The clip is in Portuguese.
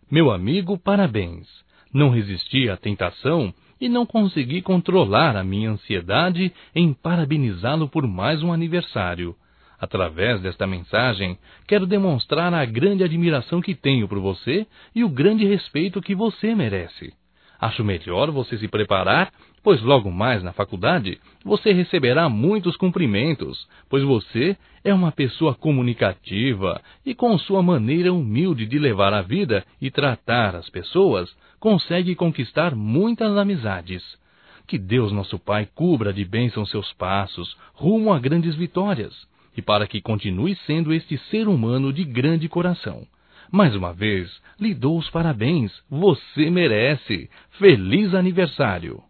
Meu amigo, parabéns. Não resisti à tentação e não consegui controlar a minha ansiedade em parabenizá-lo por mais um aniversário. Através desta mensagem, quero demonstrar a grande admiração que tenho por você e o grande respeito que você merece. Acho melhor você se preparar, pois logo mais na faculdade você receberá muitos cumprimentos, pois você é uma pessoa comunicativa e com sua maneira humilde de levar a vida e tratar as pessoas, consegue conquistar muitas amizades. Que Deus nosso Pai cubra de bênção seus passos rumo a grandes vitórias, e para que continue sendo este ser humano de grande coração. Mais uma vez, lhe dou os parabéns. Você merece. Feliz aniversário!